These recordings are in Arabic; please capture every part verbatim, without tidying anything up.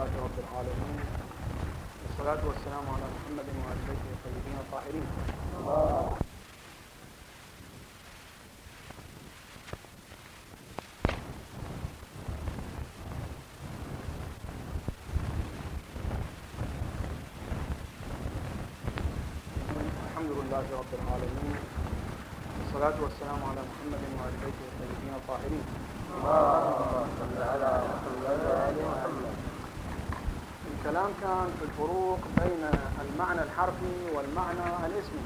لله رب العالمين، والصلاة والسلام على محمد وآل بيته الطيبين الطاهرين. الحمد لله رب العالمين، والصلاة والسلام على محمد وآل بيته الطيبين الطاهرين. الكلام كان في الفروق بين المعنى الحرفي والمعنى الاسمي.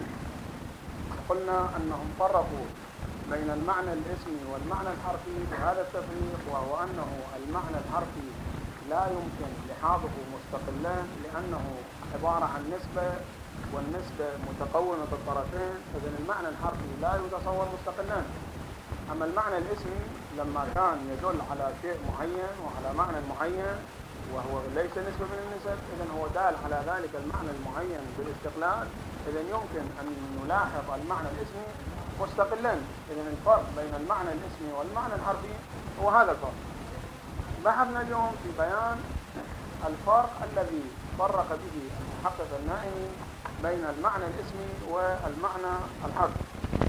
قلنا أنهم فرقوا بين المعنى الاسمي والمعنى الحرفي بهذا التفريق، وهو أنه المعنى الحرفي لا يمكن لحاظه مستقلا لأنه عبارة عن نسبة، والنسبة متقومة بالطرفين، إذن المعنى الحرفي لا يتصور مستقلا. أما المعنى الاسمي لما كان يدل على شيء معين وعلى معنى معين وهو ليس نسبة من النسب، إذن هو دال على ذلك المعنى المعين بالاستقلال، إذن يمكن أن نلاحظ المعنى الاسمي مستقلا. إذن الفرق بين المعنى الاسمي والمعنى الحرفي هو هذا الفرق. بحثنا اليوم في بيان الفرق الذي فرق به المحقق النائمي بين المعنى الاسمي والمعنى الحرفي.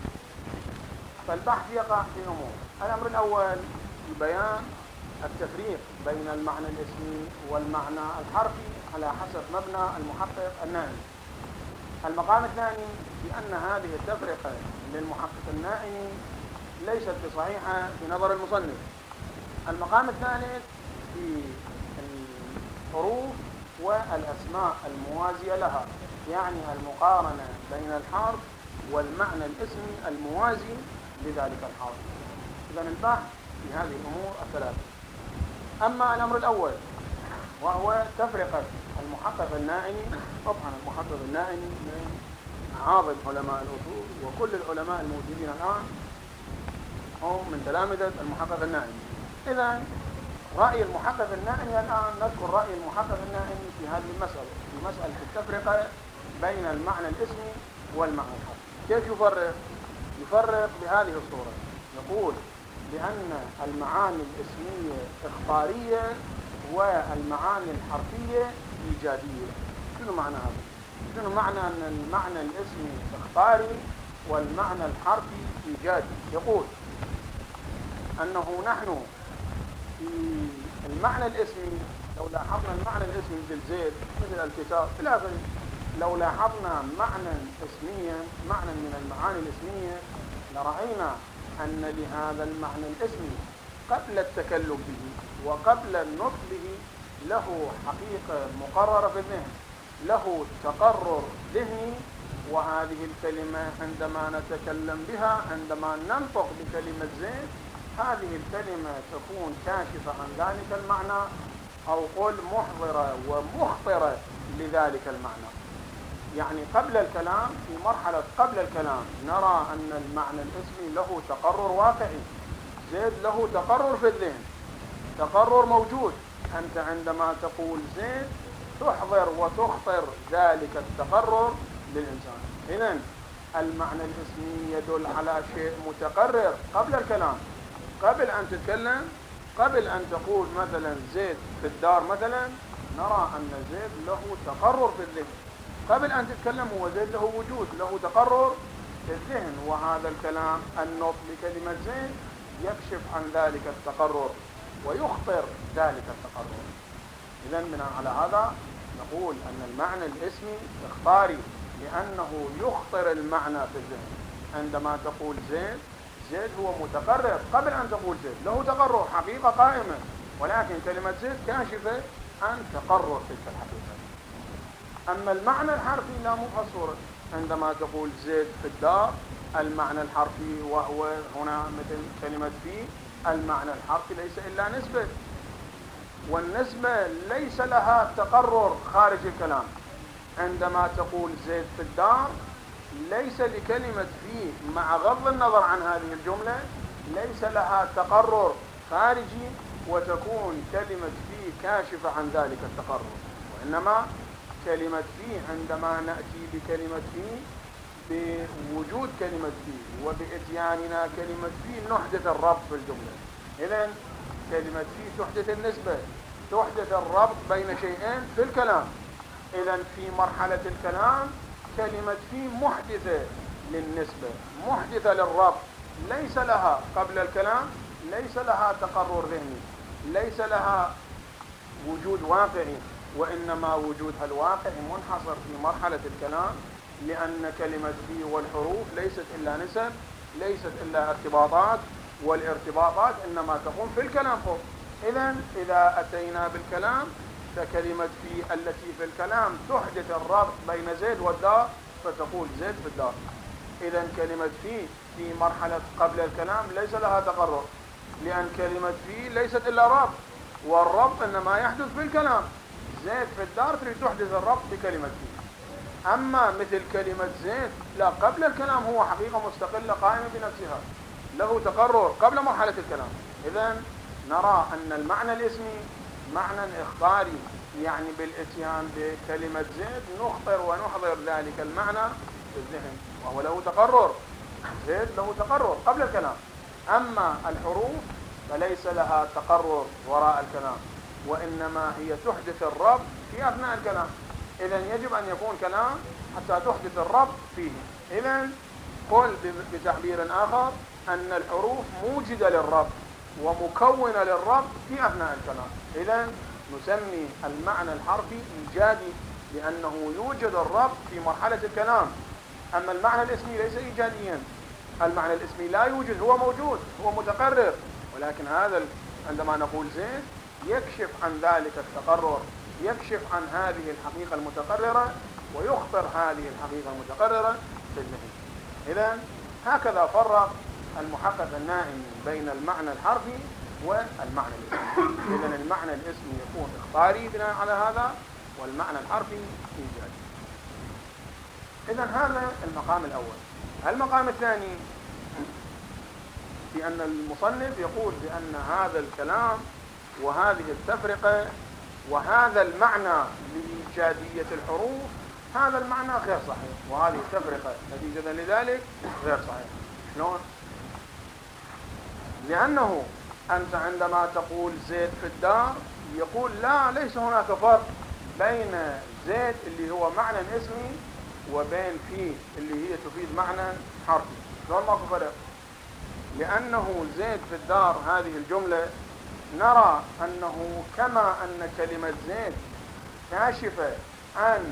فالبحث يقع في أمور. الأمر الأول بيان التفريق بين المعنى الاسمي والمعنى الحرفي على حسب مبنى المحقق النائمي. المقام الثاني بأن هذه التفرقة للمحقق النائمي ليست بصحيحة في نظر المصنف. المقام الثالث في الحروف والأسماء الموازية لها، يعني المقارنة بين الحرف والمعنى الاسمي الموازي لذلك الحرف. إذن البحث في هذه الأمور الثلاثة. أما الأمر الأول وهو تفرقة المحقق النائمي، طبعا المحقق النائمي من أعاظم علماء الأصول، وكل العلماء الموجودين الآن هم من تلامذة المحقق النائمي. إذن رأي المحقق النائمي الآن نذكر رأي المحقق النائمي في هذه المسألة، في مسألة التفرقة بين المعنى الاسمي والمعنى الحرفي. كيف يفرق؟ يفرق بهذه الصورة. يقول بأن المعاني الاسمية إخبارية والمعاني الحرفية إيجادية. شنو معنى هذا؟ شنو معنى أن المعنى الاسمي إخباري والمعنى الحرفي إيجادي؟ يقول أنه نحن في المعنى الاسمي لو لاحظنا المعنى الاسمي مثل زيد مثل الكتاب إلى آخره، لو لاحظنا معنى اسميا معنى من المعاني الاسمية لرأينا أن لهذا المعنى الاسمي قبل التكلم به وقبل النطق به له حقيقة مقررة في الذهن، له تقرر ذهني، وهذه الكلمة عندما نتكلم بها، عندما ننطق بكلمة زيد، هذه الكلمة تكون كاشفة عن ذلك المعنى، أو قل محضرة ومخطرة لذلك المعنى. يعني قبل الكلام، في مرحلة قبل الكلام نرى أن المعنى الاسمي له تقرر واقعي. زيد له تقرر في الذهن، تقرر موجود. أنت عندما تقول زيد تحضر وتخطر ذلك التقرر للإنسان. إذن المعنى الاسمي يدل على شيء متقرر قبل الكلام، قبل أن تتكلم، قبل أن تقول مثلا زيد في الدار مثلا، نرى أن زيد له تقرر في الذهن. قبل أن تتكلم هو زيد له وجود، له تقرر في الذهن، وهذا الكلام النطق بكلمة زيد يكشف عن ذلك التقرر ويخطر ذلك التقرر. إذن بناء على هذا نقول أن المعنى الاسمي إخباري لأنه يخطر المعنى في الذهن. عندما تقول زيد، زيد هو متقرر قبل أن تقول زيد، له تقرر، حقيقة قائمة، ولكن كلمة زيد كاشفة عن تقرر تلك الحقيقة. أما المعنى الحرفي لا مو بهالصورة. عندما تقول زيد في الدار، المعنى الحرفي وهو هنا مثل كلمة في، المعنى الحرفي ليس إلا نسبة، والنسبة ليس لها تقرر خارج الكلام. عندما تقول زيد في الدار، ليس لكلمة في، مع غض النظر عن هذه الجملة، ليس لها تقرر خارجي وتكون كلمة في كاشفة عن ذلك التقرر. وإنما كلمة في عندما نأتي بكلمة في بوجود كلمة في وبإتياننا كلمة في نحدث الربط في الجملة. إذن كلمة في تحدث النسبة، تحدث الربط بين شيئين في الكلام. إذن في مرحلة الكلام كلمة في محدثة للنسبة، محدثة للربط، ليس لها قبل الكلام، ليس لها تقرر ذهني، ليس لها وجود واقعي، وإنما وجودها الواقعي منحصر في مرحلة الكلام، لأن كلمة في والحروف ليست إلا نسب، ليست إلا ارتباطات، والارتباطات إنما تقوم في الكلام فوق. إذن إذا أتينا بالكلام فكلمة في التي في الكلام تحدث الربط بين زيد والدار، فتقول زيد في الدار. إذن كلمة في في مرحلة قبل الكلام ليس لها تقرر، لأن كلمة في ليست إلا ربط، والربط إنما يحدث في الكلام. زيد في الدار تريد تحدث الربط بكلمة في. أما مثل كلمة زيد لا، قبل الكلام هو حقيقة مستقلة قائمة بنفسها، له تقرر قبل مرحلة الكلام. إذن نرى أن المعنى الاسمي معنى إخباري، يعني بالإتيان بكلمة زيد نخطر ونحضر ذلك المعنى في الذهن، وهو له تقرر. زيد له تقرر قبل الكلام. أما الحروف فليس لها تقرر وراء الكلام، وإنما هي تحدث الربط في أثناء الكلام. إذن يجب أن يكون كلام حتى تحدث الربط فيه. إذن قل بتعبير آخر أن الحروف موجدة للربط ومكونة للربط في أثناء الكلام. إذن نسمي المعنى الحرفي إيجادي لأنه يوجد الربط في مرحلة الكلام. أما المعنى الاسمي ليس إيجاديا، المعنى الاسمي لا يوجد، هو موجود، هو متقرر، ولكن هذا عندما نقول زيد يكشف عن ذلك التقرر، يكشف عن هذه الحقيقة المتقررة، ويخطر هذه الحقيقة المتقررة في الذهن. إذن هكذا فرق المحقق النائمي بين المعنى الحرفي والمعنى الاسمي. إذن المعنى الاسمي يكون إخباري بناء على هذا، والمعنى الحرفي إيجادي. إذن هذا المقام الأول. المقام الثاني في أن المصنف يقول بأن هذا الكلام وهذه التفرقة وهذا المعنى لإيجادية الحروف، هذا المعنى غير صحيح، وهذه التفرقة نتيجة لذلك غير صحيح. شلون؟ لأنه أنت عندما تقول زيد في الدار يقول لا، ليس هناك فرق بين زيد اللي هو معنى اسمي وبين في اللي هي تفيد معنى حرفي. شلون ماكو فرق؟ لأنه زيد في الدار هذه الجملة نرى أنه كما أن كلمة زيد كاشفة عن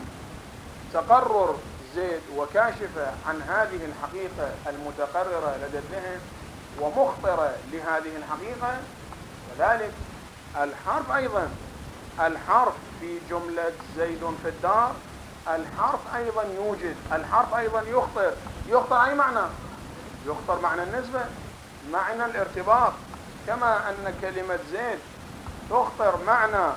تقرر زيد وكاشفة عن هذه الحقيقة المتقررة لدى الذهن ومخطرة لهذه الحقيقة، كذلك الحرف أيضا، الحرف في جملة زيد في الدار، الحرف أيضا يوجد، الحرف أيضا يخطر. يخطر أي معنى؟ يخطر معنى النسبة، معنى الارتباط. كما أن كلمة زيد تخطر معنى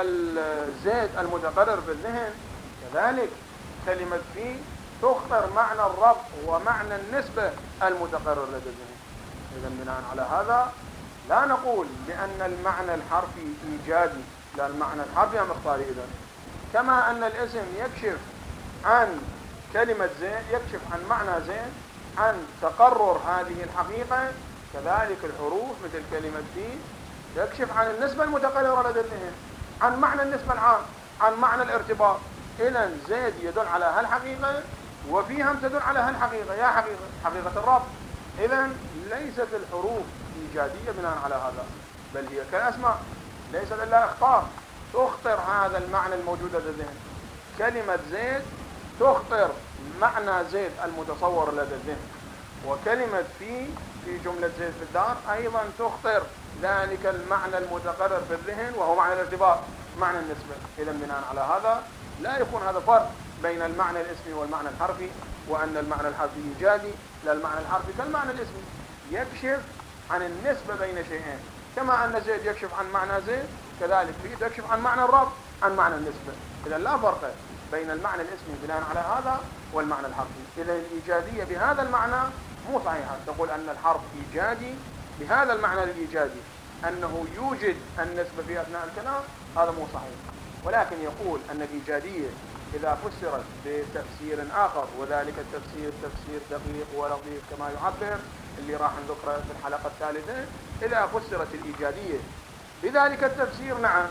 الزيد المتقرر في الذهن، كذلك كلمة في تخطر معنى الربط ومعنى النسبة المتقرر لدى الذهن. إذن بناء على هذا لا نقول بأن المعنى الحرفي إيجادي، لا، المعنى الحرفي أم اختاري. إذن كما أن الاسم يكشف عن كلمة زيد، يكشف عن معنى زيد، عن تقرر هذه الحقيقة، كذلك الحروف مثل كلمة في تكشف عن النسبة المتقررة لدى الذهن، عن معنى النسبة العام، عن معنى الارتباط. إذن زيد يدل على هالحقيقة، وفي هم تدل على هالحقيقة، يا حقيقة حقيقة الربط. إذن ليست الحروف إيجادية بناء على هذا، بل هي كالأسماء، ليست إلا اخطار، تخطر هذا المعنى الموجود لدى الذهن. كلمة زيد تخطر معنى زيد المتصور لدى الذهن، وكلمة في في جملة زيد في الدار أيضا تخطر ذلك المعنى المتقرر في الذهن، وهو معنى الارتباط، معنى النسبة. إذن بناء على هذا لا يكون هذا فرق بين المعنى الاسمي والمعنى الحرفي، وأن المعنى الحرفي إيجادي، لا، المعنى الحرفي كالمعنى الاسمي يكشف عن النسبة بين شيئين. كما أن زيد يكشف عن معنى زيد، كذلك في تكشف عن معنى الربط، عن معنى النسبة. إذن لا فرق بين المعنى الاسمي بناء على هذا والمعنى الحرفي. إذن الإيجادية بهذا المعنى مو صحيحة. تقول أن الحرف إيجادي بهذا المعنى الإيجادي، أنه يوجد النسبة في أثناء الكلام، هذا مو صحيح. ولكن يقول أن الإيجادية إذا فسرت بتفسير آخر، وذلك التفسير تفسير دقيق ولطيف كما يعبر اللي راح نذكره في الحلقة الثالثة، إذا فسرت الإيجادية بذلك التفسير نعم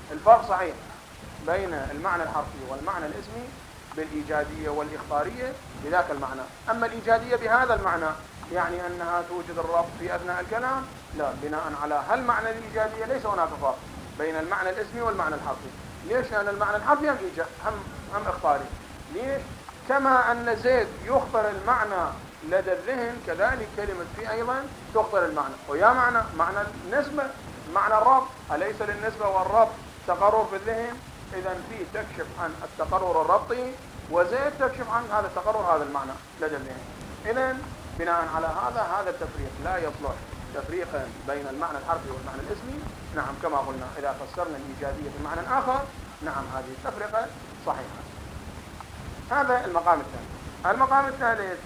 الفرق صحيح بين المعنى الحرفي والمعنى الاسمي بالإيجادية والإخبارية بذاك المعنى. أما الإيجادية بهذا المعنى يعني أنها توجد الربط في أثناء الكلام، لا، بناء على هالمعنى الإيجادية ليس هناك فرق بين المعنى الاسمي والمعنى الحرفي. ليش؟ لأن المعنى الحرفي هم إيجاد هم هم إخباري. ليش؟ كما أن زيد يخطر المعنى لدى الذهن، كذلك كلمة في أيضا تخطر المعنى، ويا معنى معنى النسبة، معنى الربط. أليس للنسبة والربط تقرر في الذهن؟ إذا في تكشف عن التقرر الربطي، وزيد تكشف عن هذا التقرر، هذا المعنى لدى الذهن. إذا بناء على هذا هذا التفريق لا يصلح تفريقا بين المعنى الحرفي والمعنى الاسمي. نعم، كما قلنا إذا فسرنا الإيجادية بمعنى آخر، نعم هذه التفرقة صحيحة. هذا المقام الثاني. المقام الثالث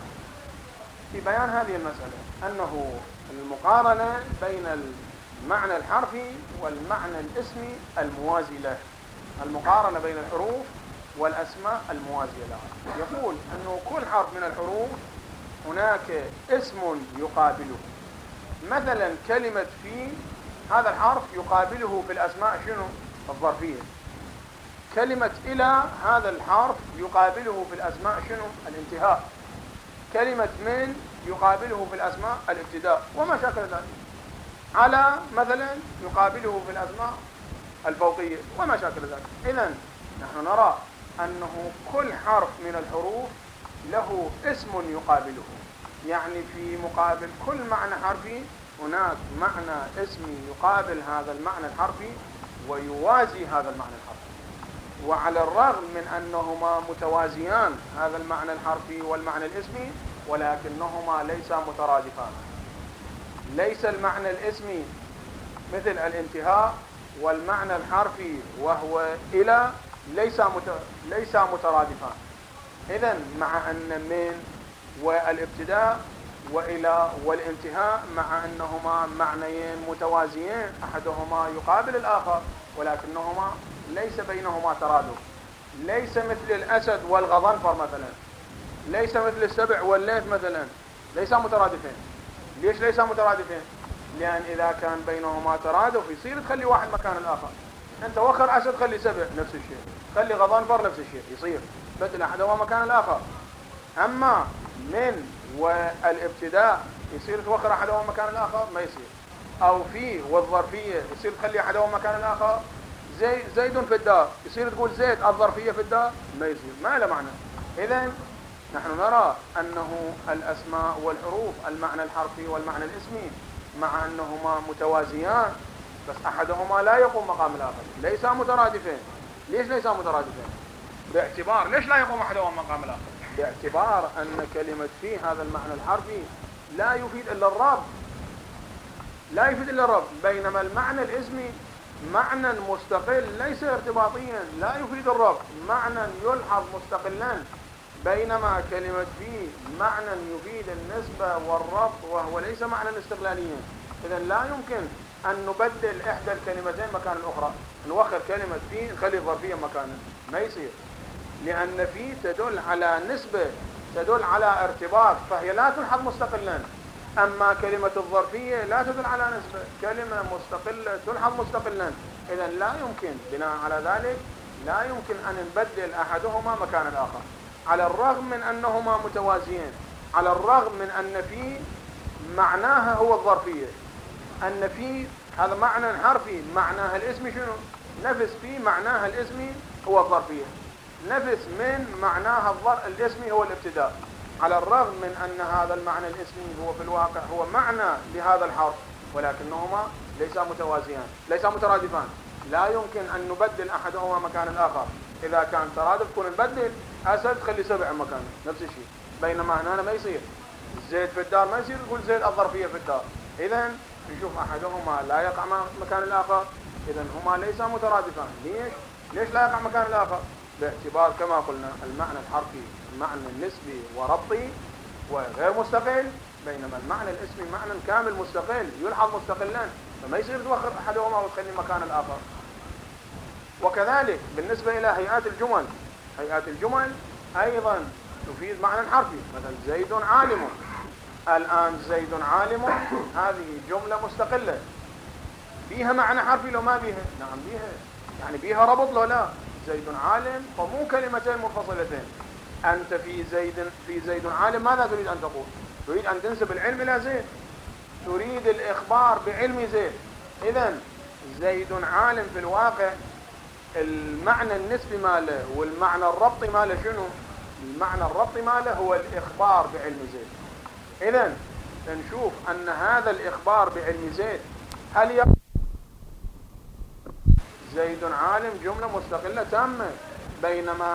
في بيان هذه المسألة أنه المقارنة بين المعنى الحرفي والمعنى الاسمي الموازي له، المقارنة بين الحروف والأسماء الموازية لها. يقول أنه كل حرف من الحروف هناك اسم يقابله. مثلا كلمة في، هذا الحرف يقابله في الأسماء شنو؟ الظرفية. كلمة إلى، هذا الحرف يقابله في الأسماء شنو؟ الانتهاء. كلمة من يقابله في الأسماء الابتداء، وما شاكل ذلك. على مثلا يقابله في الأسماء الفوقية، وما شاكل ذلك. إذن نحن نرى أنه كل حرف من الحروف له اسم يقابله، يعني في مقابل كل معنى حرفي هناك معنى اسمي يقابل هذا المعنى الحرفي ويوازي هذا المعنى الحرفي. وعلى الرغم من أنهما متوازيان، هذا المعنى الحرفي والمعنى الاسمي، ولكنهما ليسا مترادفان. ليس المعنى الاسمي مثل الانتهاء، والمعنى الحرفي وهو إلى ليس ليس مترادفان. إذن مع أن من والابتداء وإلى والانتهاء مع أنهما معنيين متوازيين، أحدهما يقابل الآخر، ولكنهما ليس بينهما ترادف. ليس مثل الأسد والغضنفر مثلا، ليس مثل السبع والليث مثلا، ليس مترادفين. ليش ليس مترادفين؟ لأن إذا كان بينهما ترادف يصير تخلي واحد مكان الآخر. أنت وخر أسد خلي سبع نفس الشيء، خلي غضنفر نفس الشيء، يصير بدل أحدهما مكان الآخر. أما من والابتداء يصير توخر أحدهما مكان الآخر، ما يصير. أو في والظرفية يصير تخلي أحدهما مكان الآخر. زي زيد في الدار يصير تقول زيد الظرفية في الدار، ما يصير، ما له معنى. إذن نحن نرى أنه الأسماء والحروف المعنى الحرفي والمعنى الاسمي مع أنهما متوازيان، بس أحدهما لا يقوم مقام الآخر، ليس مترادفين. ليش ليس مترادفين؟ باعتبار ليش لا يقوم أحدهما مقام الآخر؟ باعتبار أن كلمة في هذا المعنى الحرفي لا يفيد إلا الربط، لا يفيد إلا الربط، بينما المعنى الاسمي معنى مستقل ليس ارتباطيا، لا يفيد الربط، معنى يلحظ مستقلا. بينما كلمة في معنى يفيد النسبة والربط، وهو ليس معنى استقلاليا. إذا لا يمكن أن نبدل إحدى الكلمتين مكان الأخرى، نوخر كلمة في نخلي الظرفية مكانها، ما يصير. لأن في تدل على نسبة، تدل على ارتباط، فهي لا تلحظ مستقلا. أما كلمة الظرفية لا تدل على نسبة، كلمة مستقلة تلحظ مستقلا. إذا لا يمكن، بناء على ذلك لا يمكن أن نبدل أحدهما مكان الآخر، على الرغم من أنهما متوازيين، على الرغم من أن في معناها هو الظرفية. أن في هذا معنى حرفي، معناها الاسمي شنو؟ نفس في معناها الاسمي هو الظرفية، نفس من معناها الظر الاسمي هو الابتداء. على الرغم من أن هذا المعنى الاسمي هو في الواقع هو معنى لهذا الحرف، ولكنهما ليس متوازيان، ليس مترادفان. لا يمكن أن نبدل أحدهما مكان الآخر. إذا كان ترادف كون نبدل أسد خلي سبع مكانه، نفس الشيء. بينما هنا ما يصير. زيد في الدار ما يصير تقول زيد الظرفية في الدار. إذن نشوف أحدهما لا يقع مكان الآخر، إذن هما ليس مترادفان. ليش؟ ليش لا يقع مكان الآخر؟ باعتبار كما قلنا المعنى الحرفي معنى نسبي وربطي وغير مستقل، بينما المعنى الاسمي معنى كامل مستقل يلحظ مستقلا، فما يصير توخر أحدهما وتخلي مكان الآخر. وكذلك بالنسبة إلى هيئات الجمل، هيئات الجمل أيضا تفيد معنى حرفي. مثلا زيد عالم، الآن زيد عالم، هذه جملة مستقلة، فيها معنى حرفي لو ما بيها؟ نعم بيها. يعني بيها ربط له لا. زيد عالم فمو كلمتين منفصلتين. أنت في زيد في زيد عالم ماذا تريد أن تقول؟ تريد أن تنسب العلم إلى زيد، تريد الإخبار بعلم زيد. إذن زيد عالم في الواقع المعنى النسبي ماله والمعنى الربطي ماله شنو؟ المعنى الربطي ماله هو الإخبار بعلم زيد. إذن نشوف أن هذا الإخبار بعلم زيد هل يقول زيد عالم جملة مستقلة تامة، بينما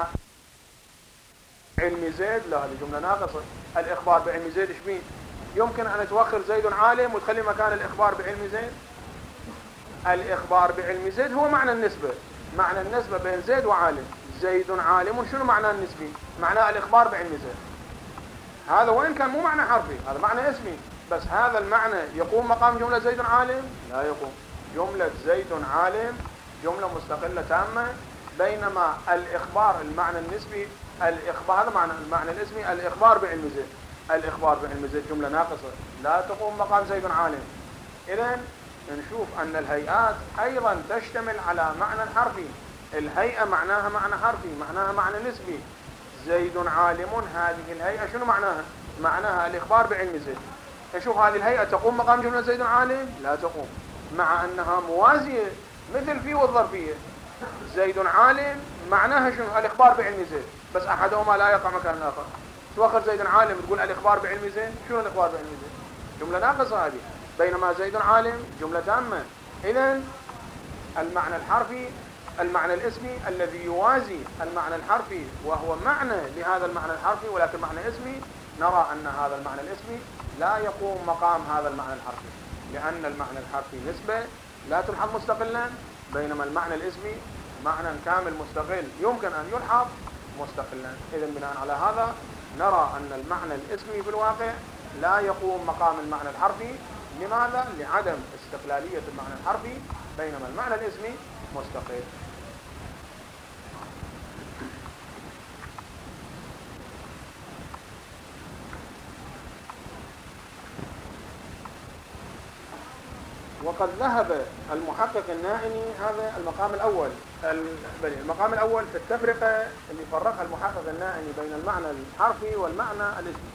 علم زيد لا، هذه جملة ناقصة. الإخبار بعلم زيد إيش بيه؟ يمكن أن توخر زيد عالم وتخلي مكان الإخبار بعلم زيد؟ الإخبار بعلم زيد هو معنى النسبة، معنى النسبة بين زيد وعالم. زيد عالم شنو معناه النسبي؟ معناه الإخبار بعلم زيد. هذا وإن كان مو معنى حرفي، هذا معنى اسمي، بس هذا المعنى يقوم مقام جملة زيد عالم؟ لا يقوم. جملة زيد عالم جملة مستقلة تامة، بينما الإخبار المعنى النسبي الإخبار هذا معنى المعنى الاسمي الإخبار بعلم زيد. الإخبار بعلم زيد جملة ناقصة لا تقوم مقام زيد عالم. إذن نشوف أن الهيئات أيضا تشتمل على معنى حرفي. الهيئة معناها معنى حرفي، معناها معنى نسبي. زيد عالم هذه الهيئة شنو معناها؟ معناها الإخبار بعلم زيد. نشوف هذه الهيئة تقوم مقام جملة زيد عالم؟ لا تقوم، مع أنها موازية مثل في والظرفية. زيد عالم معناها شنو؟ الإخبار بعلم زيد، بس أحدهما لا يقع مكان الآخر. توخر زيد عالم تقول الإخبار بعلم زيد، شنو الإخبار بعلم زيد؟ جملة ناقصة هذه، بينما زيد عالم جملة تامة. إذن المعنى الحرفي المعنى الاسمي الذي يوازي المعنى الحرفي وهو معنى لهذا المعنى الحرفي ولكن معنى اسمي، نرى أن هذا المعنى الاسمي لا يقوم مقام هذا المعنى الحرفي، لأن المعنى الحرفي نسبة لا تلحظ مستقلا، بينما المعنى الاسمي معنى كامل مستقل يمكن أن يلحظ مستقلا. إذن بناء على هذا نرى أن المعنى الاسمي في الواقع لا يقوم مقام المعنى الحرفي. لماذا؟ لعدم استقلالية المعنى الحرفي، بينما المعنى الاسمي مستقل. وقد ذهب المحقق النائني، هذا المقام الأول المقام الأول في التفرقة اللي فرقها المحقق النائني بين المعنى الحرفي والمعنى الاسمي.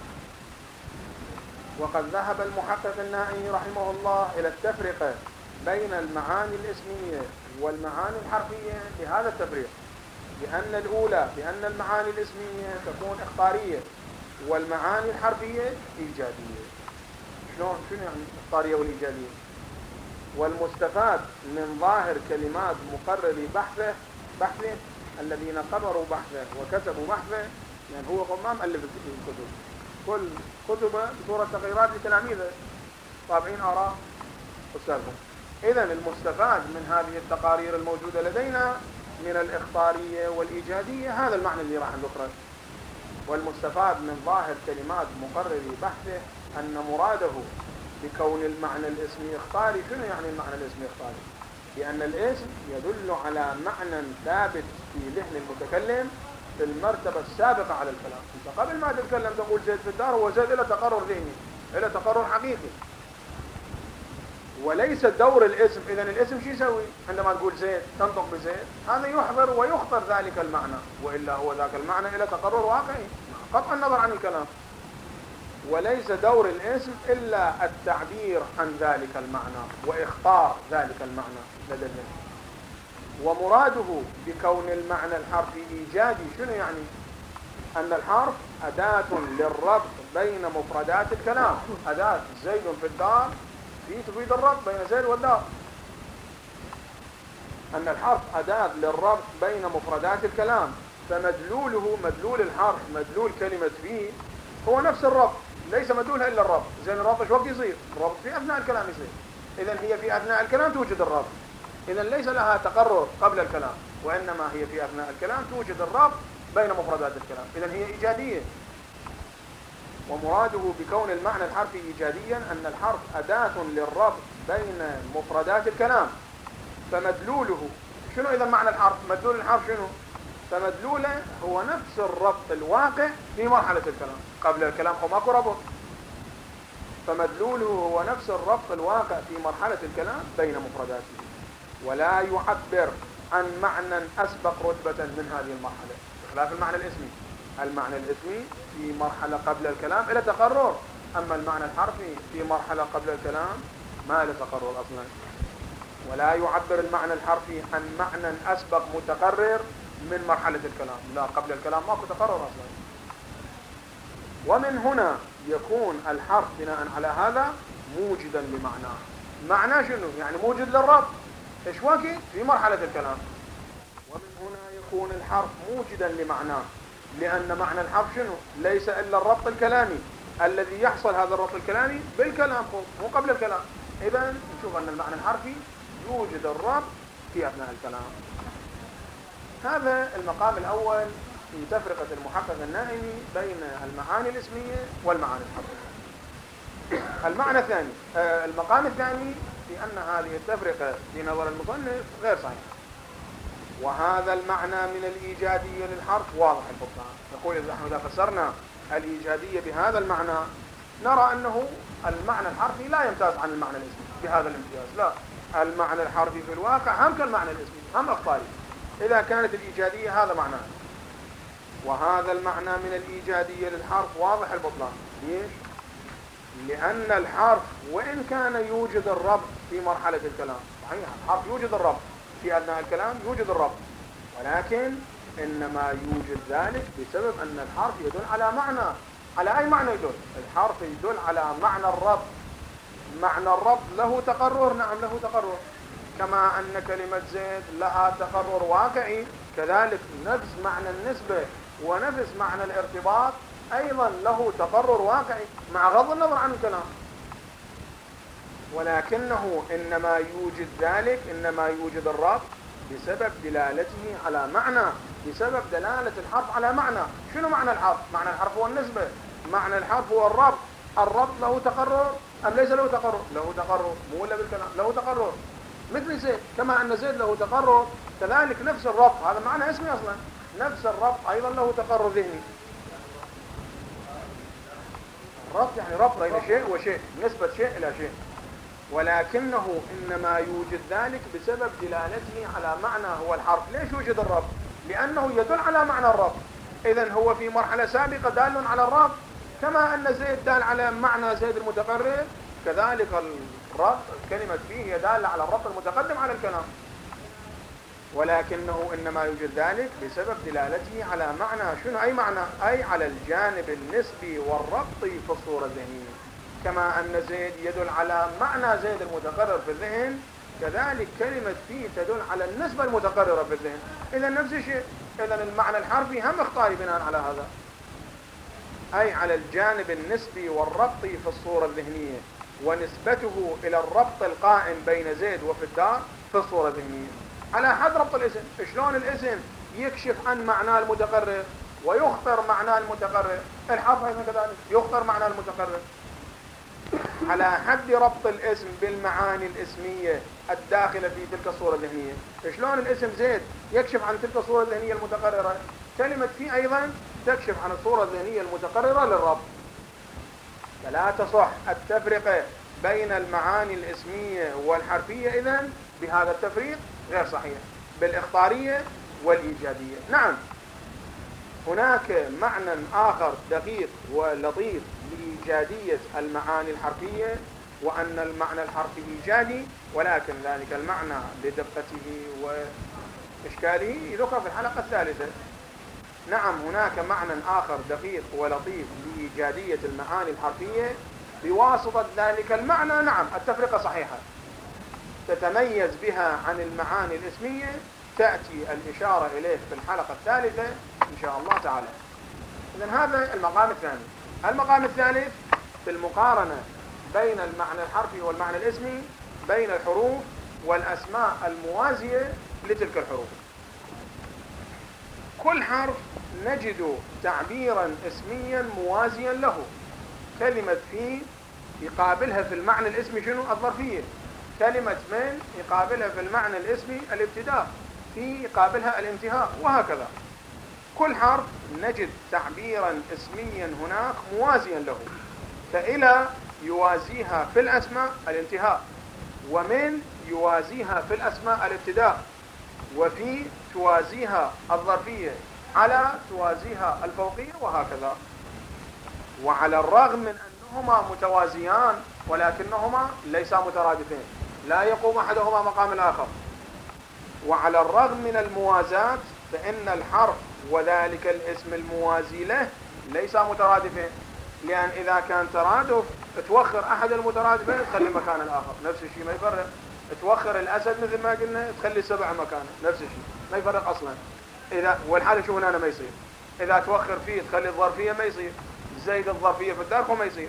وقد ذهب المحقق النائني رحمه الله إلى التفرقة بين المعاني الاسمية والمعاني الحرفية بهذا التفريق، بأن الأولى بأن المعاني الاسمية تكون إخبارية والمعاني الحرفية إيجابية. شلون؟ شنو يعني الإخبارية والإيجابية؟ والمستفاد من ظاهر كلمات مقرري بحثه بحثه الذين قرروا بحثه وكتبوا بحثه، يعني هو قمام ألف الكتب، كل كتبه بصورة تقريرات لتلاميذه طابعين آراء أستاذهم. إذن المستفاد من هذه التقارير الموجودة لدينا من الإخبارية والإيجابية هذا المعنى اللي راح نذكره. والمستفاد من ظاهر كلمات مقرري بحثه أن مراده بكون المعنى الاسمي إخباري. شنو يعني المعنى الاسمي إخباري؟ لأن الاسم يدل على معنى ثابت في ذهن المتكلم في المرتبة السابقة على الكلام. أنت قبل ما تتكلم تقول زيد في الدار، هو زيد له تقرر ذهني، له تقرر حقيقي، وليس دور الاسم. إذن الاسم شو يسوي؟ عندما تقول زيد تنطق بزيد، هذا يحضر ويخطر ذلك المعنى، وإلا هو ذاك المعنى له تقرر واقعي قطع النظر عن الكلام. وليس دور الاسم إلا التعبير عن ذلك المعنى وإخطار ذلك المعنى لدى الذهن. ومراده بكون المعنى الحرفي إيجابي شنو يعني؟ أن الحرف أداة للربط بين مفردات الكلام. أداة زيد في الدار في تفيد الربط بين زيد والدار. أن الحرف أداة للربط بين مفردات الكلام، فمدلوله مدلول الحرف مدلول كلمة فيه هو نفس الربط، ليس مدلولها إلا الربط. زين الربط ايش وقت يصير؟ الربط في أثناء الكلام يصير. إذن هي في أثناء الكلام توجد الربط، إذن ليس لها تقرر قبل الكلام، وإنما هي في أثناء الكلام توجد الربط بين مفردات الكلام. إذن هي إيجابية. ومراده بكون المعنى الحرفي إيجابيا أن الحرف أداة للربط بين مفردات الكلام، فمدلوله شنو؟ إذا معنى الحرف مدلول الحرف شنو؟ فمدلوله هو نفس الربط الواقع في مرحلة الكلام. قبل الكلام هو ماكو ربط، فمدلوله هو نفس الربط الواقع في مرحلة الكلام بين مفرداته. ولا يعبر عن معنى أسبق رتبة من هذه المرحلة، بخلاف المعنى الاسمي. المعنى الاسمي في مرحلة قبل الكلام إلى تقرر، أما المعنى الحرفي في مرحلة قبل الكلام ما إلى تقرر أصلا. ولا يعبر المعنى الحرفي عن معنى أسبق متقرر من مرحلة الكلام، لا، قبل الكلام ماكو تقرر أصلا. ومن هنا يكون الحرف بناء على هذا موجدا لمعناه. معناه شنو؟ يعني موجد للرب. إيش وقت؟ في مرحلة الكلام. ومن هنا يكون الحرف موجدا لمعناه، لأن معنى الحرف شنو؟ ليس إلا الربط الكلامي الذي يحصل هذا الربط الكلامي بالكلام مو قبل الكلام. إذن نشوف أن المعنى الحرفي يوجد الربط في أثناء الكلام. هذا المقام الأول في تفرقة المحقق النائمي بين المعاني الاسمية والمعاني الحرفية. المعنى الثاني، آه المقام الثاني في أن هذه التفرقة في نظر المصنف غير صحيحة، وهذا المعنى من الإيجادية للحرف واضح البطلان. يقول إذا نحن إذا فسرنا الإيجادية بهذا المعنى نرى أنه المعنى الحرفي لا يمتاز عن المعنى الاسمي بهذا الامتياز. لا، المعنى الحرفي في الواقع هم كالمعنى الاسمي، هم أخطاري إذا كانت الإيجادية هذا معناه. وهذا المعنى من الإيجادية للحرف واضح البطلان. ليش؟ لأن الحرف وإن كان يوجد الربط في مرحلة الكلام، صحيح الحرف يوجد الربط في أثناء الكلام، يوجد الربط، ولكن إنما يوجد ذلك بسبب أن الحرف يدل على معنى. على أي معنى يدل؟ الحرف يدل على معنى الربط. معنى الربط له تقرر، نعم له تقرر، كما أن كلمة زيد لها تقرر واقعي، كذلك نفس معنى النسبة ونفس معنى الارتباط أيضا له تقرر واقعي مع غض النظر عن الكلام. ولكنه إنما يوجد ذلك، إنما يوجد الربط بسبب دلالته على معنى، بسبب دلالة الحرف على معنى. شنو معنى الحرف؟ معنى الحرف هو النسبة، معنى الحرف هو الربط. الربط له تقرر أم ليس له تقرر؟ له تقرر، مو ولا بالكلام، له تقرر مثل زيد. كما أن زيد له تقرر كذلك نفس الربط، هذا معنى اسمي أصلا، نفس الربط أيضا له تقرر ذهني. الربط يعني ربط بين شيء وشيء، نسبة شيء إلى شيء، ولكنه إنما يوجد ذلك بسبب دلالته على معنى هو الحرف. ليش يوجد الربط؟ لأنه يدل على معنى الربط. إذن هو في مرحلة سابقة دال على الربط، كما أن زيد دال على معنى زيد المتقرر، كذلك الربط كلمة فيه هي دالة على الربط المتقدم على الكلام، ولكنه إنما يوجد ذلك بسبب دلالته على معنى. شنو أي معنى؟ أي على الجانب النسبي والربطي في الصورة الذهنية. كما أن زيد يدل على معنى زيد المتقرر في الذهن، كذلك كلمة فيه تدل على النسبة المتقررة في الذهن. إذا نفس الشيء. إذا المعنى الحرفي هم اختاري بناء على هذا، أي على الجانب النسبي والربطي في الصورة الذهنية، ونسبته إلى الربط القائم بين زيد وفي الدار في الصورة الذهنية، على حد ربط الاسم. شلون الاسم يكشف عن معنى المتقرر ويخطر معنى المتقرر، الحرف أيضا كذلك يخطر معنى المتقرر، على حد ربط الاسم بالمعاني الاسمية الداخلة في تلك الصورة الذهنية. شلون الاسم زيد يكشف عن تلك الصورة الذهنية المتقررة، كلمة في أيضا تكشف عن الصورة الذهنية المتقررة للربط. فلا تصح التفرقة بين المعاني الاسمية والحرفية إذن بهذا التفريق غير صحيح، بالإخطارية والإيجابية. نعم هناك معنى آخر دقيق ولطيف لإيجادية المعاني الحرفية، وأن المعنى الحرفي إيجادي، ولكن ذلك المعنى لدقته وإشكاله يذكر في الحلقة الثالثة. نعم هناك معنى آخر دقيق ولطيف لإيجادية المعاني الحرفية بواسطة ذلك المعنى. نعم التفرقة صحيحة، تتميز بها عن المعاني الاسمية، تأتي الإشارة إليه في الحلقة الثالثة إن شاء الله تعالى. إذن هذا المقام الثاني. المقام الثالث في المقارنة بين المعنى الحرفي والمعنى الاسمي، بين الحروف والأسماء الموازية لتلك الحروف. كل حرف نجد تعبيرا اسميا موازيا له. كلمة في يقابلها في المعنى الاسمي شنو؟ الظرفية. كلمة من يقابلها في المعنى الاسمي الابتداء، في يقابلها الانتهاء، وهكذا. كل حرف نجد تعبيرا اسميا هناك موازيا له. فإلى يوازيها في الأسماء الانتهاء، ومن يوازيها في الأسماء الابتداء، وفي توازيها الظرفية على توازيها الفوقية وهكذا. وعلى الرغم من أنهما متوازيان ولكنهما ليسا مترادفين، لا يقوم أحدهما مقام الآخر. وعلى الرغم من الموازاة فإن الحرف وذلك الاسم الموازي له ليسا مترادفين، لأن إذا كان ترادف توخر أحد المترادفين تخلي مكان الآخر، نفس الشيء ما يفرق. توخر الأسد مثل ما قلنا تخلي السبع مكانه، نفس الشيء ما يفرق أصلا. إذا والحالة شو هنا ما يصير. إذا توخر فيه تخلي الظرفية ما يصير، زيد الظرفية في الدرخ وما يصير.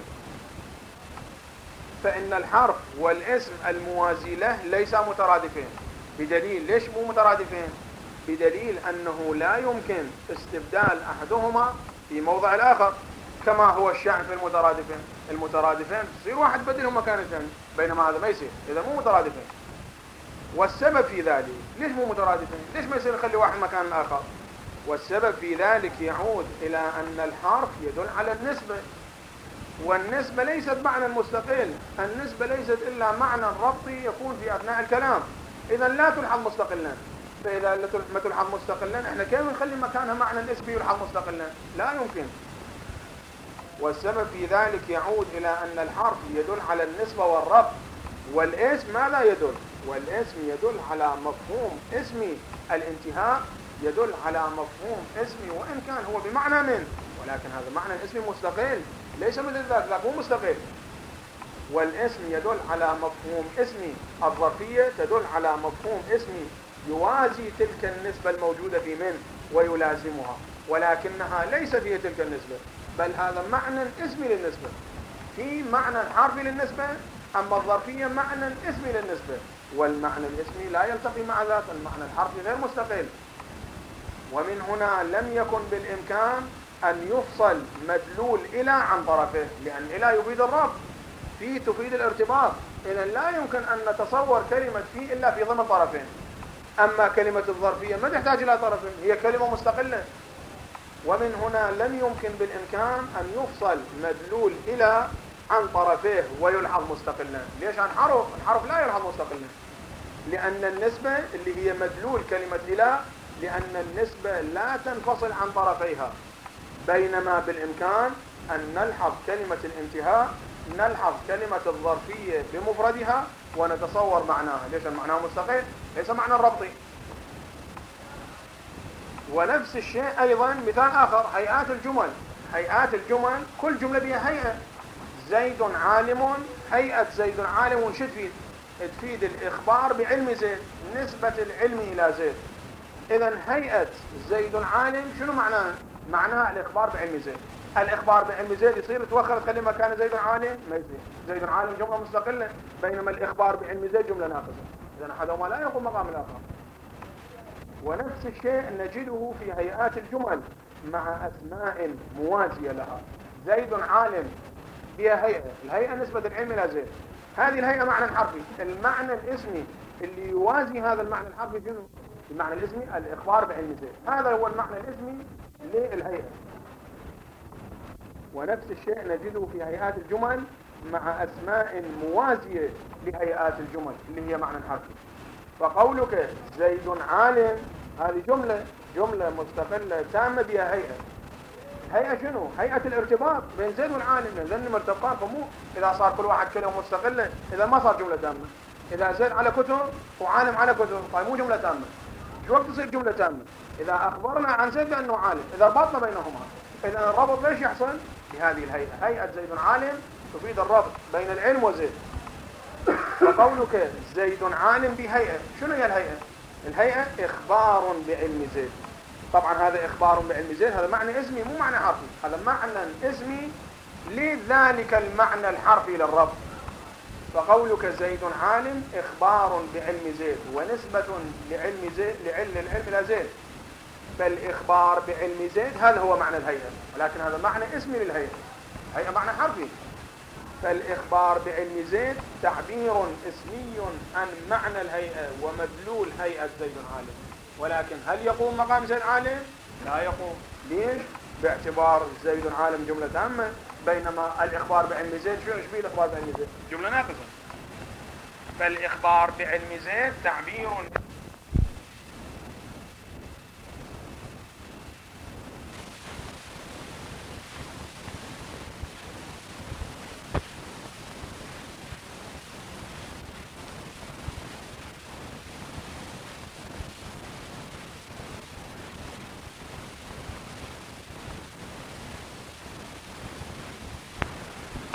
فإن الحرف والاسم الموازي له ليسا مترادفين. بدليل ليش مو مترادفين؟ بدليل أنه لا يمكن استبدال أحدهما في موضع الآخر كما هو الشأن في المترادفين. المترادفين تصير واحد بدلهم مكان الثاني، بينما هذا ما يصير، إذا مو مترادفين. والسبب في ذلك ليش مو مترادفين؟ ليش ما يصير يخلي واحد مكان الآخر؟ والسبب في ذلك يعود إلى أن الحرف يدل على النسبة، والنسبة ليست معنى مستقل، النسبة ليست إلا معنى ربطي يكون في أثناء الكلام، إذا لا تلحظ مستقلا. فإذا ما تلحظ مستقلا احنا كيف نخلي مكانها معنى اسمي يلحظ مستقلا؟ لا يمكن. والسبب في ذلك يعود إلى أن الحرف يدل على النسبة والربط، والاسم ماذا يدل؟ والاسم يدل على مفهوم اسمي، الانتهاء يدل على مفهوم اسمي وإن كان هو بمعنى من، ولكن هذا معنى الاسم مستقل ليس مثل ذاك، ذاك مو مستقل. والاسم يدل على مفهوم اسمي، الظرفية تدل على مفهوم اسمي يوازي تلك النسبة الموجودة في من ويلازمها، ولكنها ليس فيها تلك النسبة، بل هذا معنى اسمي للنسبة، في معنى حرفي للنسبة، أما الظرفية معنى اسمي للنسبة، والمعنى الاسمي لا يلتقي مع ذاك المعنى الحرفي غير مستقل. ومن هنا لم يكن بالإمكان أن يفصل مدلول إلى عن طرفه، لأن إلى يفيد الربط، في تفيد الارتباط، إذا لا يمكن أن نتصور كلمة في إلا في ضمن طرفين. أما كلمة الظرفية ما تحتاج إلى طرفين، هي كلمة مستقلة. ومن هنا لم يمكن بالإمكان أن يفصل مدلول إلى عن طرفيه ويلحظ مستقلا. ليش؟ عن حرف، الحرف لا يلحظ مستقلا، لأن النسبة اللي هي مدلول كلمة إلى، لأن النسبة لا تنفصل عن طرفيها، بينما بالإمكان أن نلحظ كلمة الانتهاء، نلحظ كلمة الظرفية بمفردها ونتصور معناها. ليش؟ المعنى مستقل ليس معنى ربطي. ونفس الشيء أيضا مثال آخر، هيئات الجمل. هيئات الجمل كل جملة بها هيئة. زيد عالم، هيئة زيد عالم وش تفيد؟ تفيد الإخبار بعلم زيد، نسبة العلم إلى زيد. إذا هيئة زيد عالم شنو معناه؟ معناها الإخبار بعلم زيد. الإخبار بعلم زيد يصير توخر تخلي مكان زيد عالم؟ ما يصير. زيد عالم جملة مستقلة، بينما الإخبار بعلم زيد جملة ناقصة، إذا أحدهما لا يقوم مقام الآخر. ونفس الشيء نجده في هيئات الجمل مع أسماء موازية لها. زيد عالم بها هيئة، الهيئة نسبة العلم إلى زيد، هذه الهيئة معنى حرفي. المعنى الاسمي اللي يوازي هذا المعنى الحرفي شنو؟ المعنى الاسمي الإخبار بعلم زيد، هذا هو المعنى الاسمي للهيئة. ونفس الشيء نجده في هيئات الجمل مع أسماء موازية لهيئات الجمل اللي هي معنى حرفي. فقولك زيد عالم هذه جملة جملة مستقلة تامة بها هيئة. هيئة شنو؟ هيئة الارتباط بين زيد والعالم، لأن مرتبطان، فمو إذا صار كل واحد كلمة مستقلة إذا ما صار جملة تامة. إذا زيد على كتب وعالم على كتب طيب مو جملة تامة. شو وقت تصير جملة تامة؟ إذا أخبرنا عن زيد بأنه عالم، إذا ربطنا بينهما. إذا الربط ليش يحصل؟ بهذه الهيئة، هيئة زيد عالم تفيد الربط بين العلم وزيد. فقولك زيد عالم بهيئة، شنو هي الهيئة؟ الهيئة إخبار بعلم زيد. طبعا هذا إخبار بعلم زيد هذا معنى اسمي مو معنى حرفي، هذا معنى اسمي لذلك المعنى الحرفي للربط. فقولك زيد عالم إخبار بعلم زيد ونسبة لعلم زيد لعلم العلم إلى زيد، فالإخبار بعلم زيد هذا هو معنى الهيئة، ولكن هذا معنى اسمي للهيئة، هيئة معنى حرفي. فالإخبار بعلم زيد تعبير اسمي عن معنى الهيئة ومدلول هيئة زيد عالم، ولكن هل يقوم مقام زيد عالم؟ لا يقوم. ليش؟ باعتبار زيد عالم جملة تامة، بينما الإخبار بعلم زيد شو يشبه الإخبار بعلم زيد؟ جملة ناقصة. فالإخبار بعلم زيد تعبير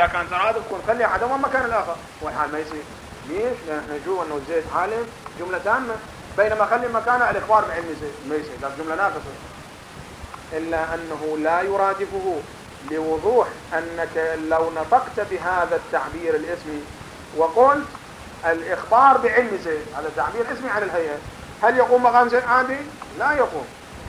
إذا كان ترادف كون خلي أحدهما مكان الآخر، والحال ما يصير. ليش؟ لأن احنا نشوف أنه زيد عالم جملة تامة، بينما خلي مكانها الإخبار بعلم زيد ما يصير، لكن جملة ناقصة. إلا أنه لا يرادفه لوضوح أنك لو نطقت بهذا التعبير الاسمي وقلت الإخبار بعلم زيد، هذا تعبير اسمي عن الهيئة، هل يقوم مقام زيد عادي؟ لا يقوم.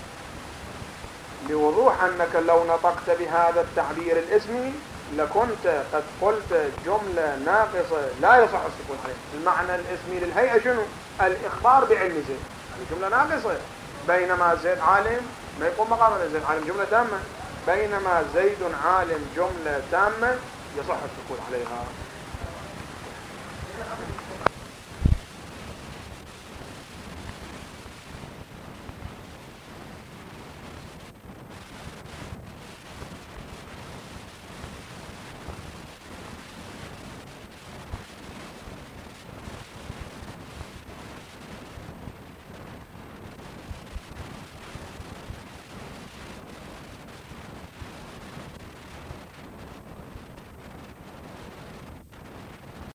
لوضوح أنك لو نطقت بهذا التعبير الاسمي لكنت قد قلت جملة ناقصة لا يصح السكون عليها. المعنى الاسمي للهيئة شنو؟ الإخبار بعلم زيد، يعني جملة ناقصة، بينما زيد عالم ما يقوم مقام زيد عالم جملة تامة، بينما زيد عالم جملة تامة يصح السكون عليها.